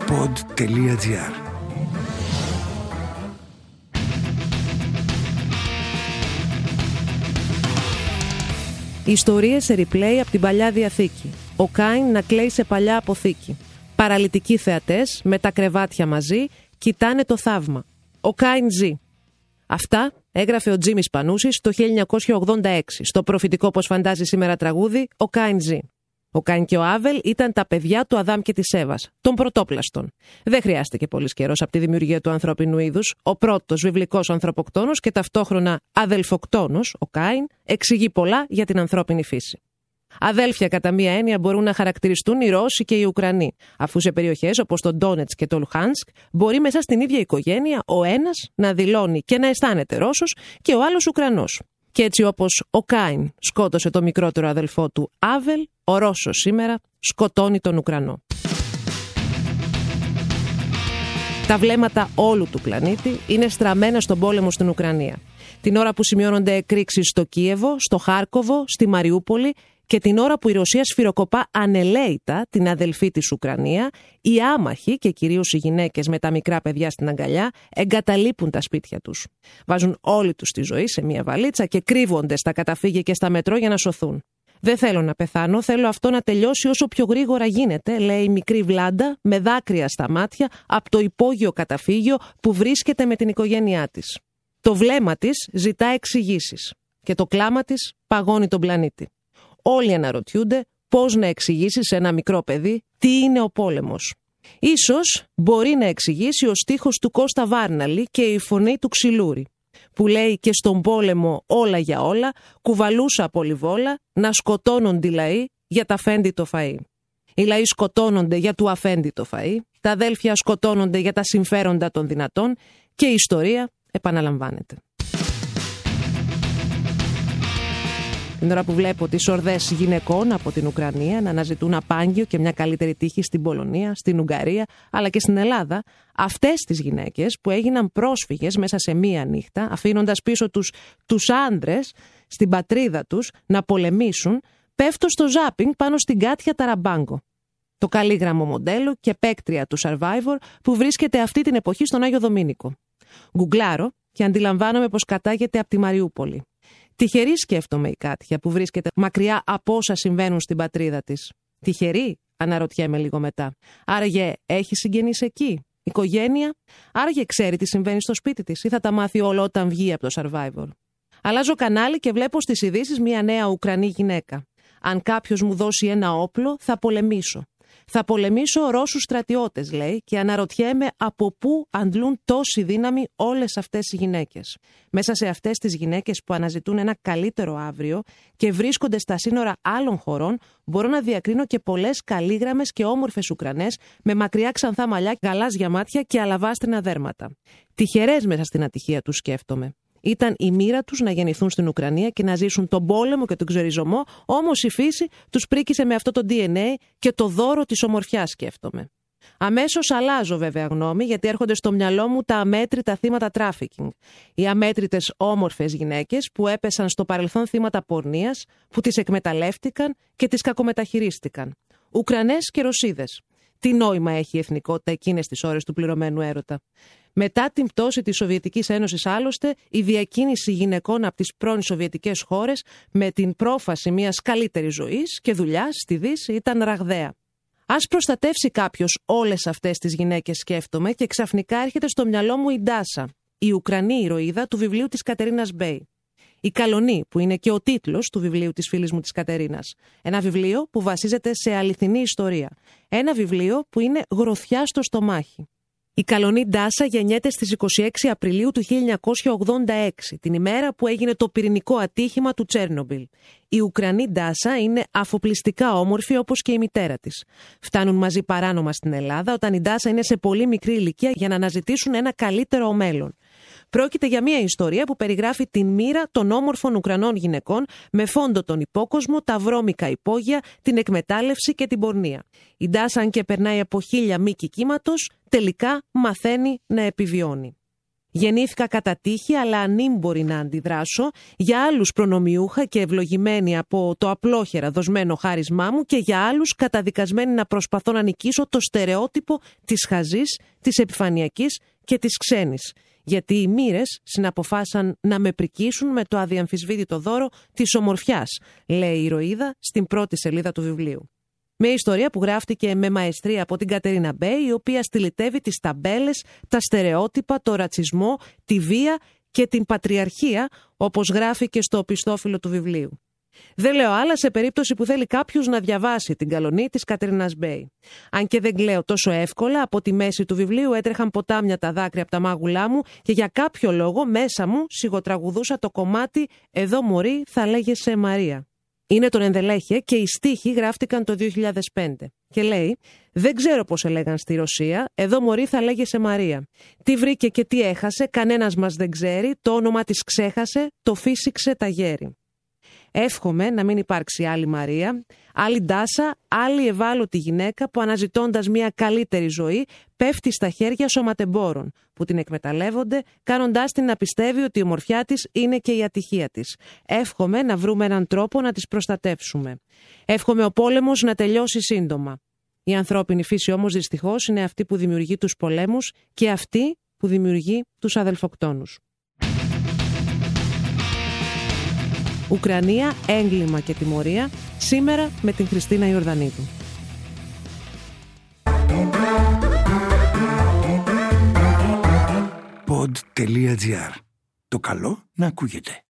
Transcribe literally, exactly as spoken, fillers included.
pod τελεία gr. Ιστορίες σε replay από την Παλιά Διαθήκη. Ο Κάιν να κλαίει σε παλιά αποθήκη. Παραλυτικοί θεατές με τα κρεβάτια μαζί κοιτάνε το θαύμα. Ο Κάιν ζει. Αυτά έγραφε ο Τζίμις Πανούσης το χίλια εννιακόσια ογδόντα έξι στο προφητικό πως φαντάζει σήμερα τραγούδι «Ο Κάιν ζει». Ο Κάιν και ο Άβελ ήταν τα παιδιά του Αδάμ και της Εύας, των πρωτόπλαστων. Δεν χρειάστηκε πολύς καιρός από τη δημιουργία του ανθρώπινου είδους. Ο πρώτος βιβλικός ανθρωποκτόνος και ταυτόχρονα αδελφοκτόνος, ο Κάιν, εξηγεί πολλά για την ανθρώπινη φύση. Αδέλφια κατά μία έννοια μπορούν να χαρακτηριστούν οι Ρώσοι και οι Ουκρανοί, αφού σε περιοχές όπως το Ντόνετσκ και το Λουχάνσκ μπορεί μέσα στην ίδια οικογένεια ο ένας να δηλώνει και να αισθάνεται Ρώσος και ο άλλος Ουκρανός. Και έτσι όπως ο Κάιν σκότωσε το μικρότερο αδελφό του Άβελ, ο Ρώσος σήμερα σκοτώνει τον Ουκρανό. Τα βλέμματα όλου του πλανήτη είναι στραμμένα στον πόλεμο στην Ουκρανία. Την ώρα που σημειώνονται εκρήξεις στο Κίεβο, στο Χάρκοβο, στη Μαριούπολη και την ώρα που η Ρωσία σφυροκοπά ανελαίητα την αδελφή της Ουκρανία, οι άμαχοι και κυρίως οι γυναίκες με τα μικρά παιδιά στην αγκαλιά εγκαταλείπουν τα σπίτια τους. Βάζουν όλη τους τη ζωή σε μια βαλίτσα και κρύβονται στα καταφύγια και στα μετρό για να σωθούν. «Δεν θέλω να πεθάνω, θέλω αυτό να τελειώσει όσο πιο γρήγορα γίνεται», λέει η μικρή Βλάντα με δάκρυα στα μάτια από το υπόγειο καταφύγιο που βρίσκεται με την οικογένειά της. Το βλέμμα της ζητά εξηγήσεις και το κλάμα της παγώνει τον πλανήτη. Όλοι αναρωτιούνται πώς να εξηγήσει σε ένα μικρό παιδί τι είναι ο πόλεμος. Ίσως μπορεί να εξηγήσει ο στίχος του Κώστα Βάρναλη και η φωνή του Ξυλούρη, που λέει «Και στον πόλεμο όλα για όλα, κουβαλούσα πολυβόλα, να σκοτώνονται οι λαοί για τα αφέντη το φαΐ». Οι λαοί σκοτώνονται για του αφέντη το φαΐ, τα αδέλφια σκοτώνονται για τα συμφέροντα των δυνατών και η ιστορία επαναλαμβάνεται. Την ώρα που βλέπω τις ορδές γυναικών από την Ουκρανία να αναζητούν απάγγιο και μια καλύτερη τύχη στην Πολωνία, στην Ουγγαρία αλλά και στην Ελλάδα, αυτές τις γυναίκες που έγιναν πρόσφυγες μέσα σε μία νύχτα, αφήνοντας πίσω τους τους άντρες στην πατρίδα τους να πολεμήσουν, πέφτω στο ζάπινγκ πάνω στην Κάτια Ταραμπάγκο, το καλήγραμμο μοντέλο και παίκτρια του Survivor που βρίσκεται αυτή την εποχή στον Άγιο Δομήνικο. Γκουγκλάρω και αντιλαμβάνομαι πως κατάγεται από τη Μαριούπολη. Τυχερή, σκέφτομαι, η Κάτια που βρίσκεται μακριά από όσα συμβαίνουν στην πατρίδα της. Τυχερή, αναρωτιέμαι λίγο μετά. Άραγε έχει συγγενείς εκεί, οικογένεια, άραγε ξέρει τι συμβαίνει στο σπίτι της ή θα τα μάθει όλα όταν βγει από το Survivor. Αλλάζω κανάλι και βλέπω στις ειδήσεις μια νέα Ουκρανή γυναίκα. Αν κάποιος μου δώσει ένα όπλο, θα πολεμήσω. Θα πολεμήσω Ρώσους στρατιώτες, λέει, και αναρωτιέμαι από πού αντλούν τόση δύναμη όλες αυτές οι γυναίκες. Μέσα σε αυτές τις γυναίκες που αναζητούν ένα καλύτερο αύριο και βρίσκονται στα σύνορα άλλων χωρών, μπορώ να διακρίνω και πολλές καλήγραμμες και όμορφες Ουκρανές με μακριά ξανθά μαλλιά, γαλάζια μάτια και αλαβάστρινα δέρματα. Τυχερές μέσα στην ατυχία τους, σκέφτομαι. Ήταν η μοίρα τους να γεννηθούν στην Ουκρανία και να ζήσουν τον πόλεμο και τον ξεριζωμό, όμως η φύση τους πρίκησε με αυτό το ντι εν έι και το δώρο της ομορφιάς, σκέφτομαι. Αμέσως αλλάζω βέβαια γνώμη, γιατί έρχονται στο μυαλό μου τα αμέτρητα θύματα τράφικινγκ. Οι αμέτρητες όμορφες γυναίκες που έπεσαν στο παρελθόν θύματα πορνείας, που τις εκμεταλλεύτηκαν και τις κακομεταχειρίστηκαν. Ουκρανές και Ρωσίδες. Τι νόημα έχει η εθνικότητα εκείνες τις ώρες του πληρωμένου έρωτα? Μετά την πτώση της Σοβιετικής Ένωσης, άλλωστε, η διακίνηση γυναικών από τις πρώην Σοβιετικές χώρες με την πρόφαση μιας καλύτερης ζωής και δουλειάς στη Δύση ήταν ραγδαία. Ας προστατεύσει κάποιος όλες αυτές τις γυναίκες, σκέφτομαι, και ξαφνικά έρχεται στο μυαλό μου η Ντάσα, η Ουκρανή ηρωίδα του βιβλίου της Κατερίνας Μπέι. Η Καλονή, που είναι και ο τίτλος του βιβλίου της φίλης μου της Κατερίνας. Ένα βιβλίο που βασίζεται σε αληθινή ιστορία. Ένα βιβλίο που είναι γροθιά στο στομάχι. Η Καλονή Ντάσα γεννιέται στις είκοσι έξι Απριλίου του χίλια εννιακόσια ογδόντα έξι, την ημέρα που έγινε το πυρηνικό ατύχημα του Τσέρνομπιλ. Η Ουκρανή Ντάσα είναι αφοπλιστικά όμορφη όπως και η μητέρα της. Φτάνουν μαζί παράνομα στην Ελλάδα όταν η Ντάσα είναι σε πολύ μικρή ηλικία για να αναζητήσουν ένα καλύτερο μέλλον. Πρόκειται για μια ιστορία που περιγράφει την μοίρα των όμορφων Ουκρανών γυναικών με φόντο τον υπόκοσμο, τα βρώμικα υπόγεια, την εκμετάλλευση και την πορνεία. Η Ντάσα, αν και περνάει από χίλια μήκη κύματος, τελικά μαθαίνει να επιβιώνει. Γεννήθηκα κατά τύχη, αλλά ανήμπορη να αντιδράσω, για άλλους προνομιούχα και ευλογημένη από το απλόχερα δοσμένο χάρισμά μου και για άλλους καταδικασμένη να προσπαθώ να νικήσω το στερεότυπο της χαζής, της επιφανειακής και της ξένης. Γιατί οι μοίρες συναποφάσισαν να με πρικίσουν με το αδιαμφισβήτητο δώρο της ομορφιάς, λέει η ηρωίδα στην πρώτη σελίδα του βιβλίου. Μια ιστορία που γράφτηκε με μαεστρία από την Κατερίνα Μπέι, η οποία στυλιτεύει τις ταμπέλες, τα στερεότυπα, το ρατσισμό, τη βία και την πατριαρχία, όπως γράφει και στο οπισθόφυλλο του βιβλίου. Δεν λέω άλλα σε περίπτωση που θέλει κάποιος να διαβάσει την καλονή της Κατερίνας Μπέι. Αν και δεν κλαίω τόσο εύκολα, από τη μέση του βιβλίου έτρεχαν ποτάμια τα δάκρυα από τα μάγουλά μου και για κάποιο λόγο μέσα μου σιγοτραγουδούσα το κομμάτι «Εδώ μωρή θα λέγεσαι Μαρία». Είναι τον ενδελέχεια και οι στίχοι γράφτηκαν το δύο χιλιάδες πέντε. Και λέει: «Δεν ξέρω πώς έλεγαν στη Ρωσία, εδώ μωρή θα λέγεσαι Μαρία. Τι βρήκε και τι έχασε, κανένας μας δεν ξέρει, το όνομα της ξέχασε, το φύσηξε τα γέρι». Εύχομαι να μην υπάρξει άλλη Μαρία, άλλη Ντάσα, άλλη ευάλωτη γυναίκα που αναζητώντας μια καλύτερη ζωή πέφτει στα χέρια σωματεμπόρων που την εκμεταλλεύονται, κάνοντάς την να πιστεύει ότι η ομορφιά της είναι και η ατυχία της. Εύχομαι να βρούμε έναν τρόπο να τις προστατεύσουμε. Εύχομαι ο πόλεμος να τελειώσει σύντομα. Η ανθρώπινη φύση όμως δυστυχώς είναι αυτή που δημιουργεί τους πολέμους και αυτή που δημιουργεί τους αδελφοκτόνους. Ουκρανία, έγκλημα και τιμωρία, σήμερα με την Χριστίνα Ιορδανίδου. pod τελεία τζι άρ. Το καλό να ακούγεται.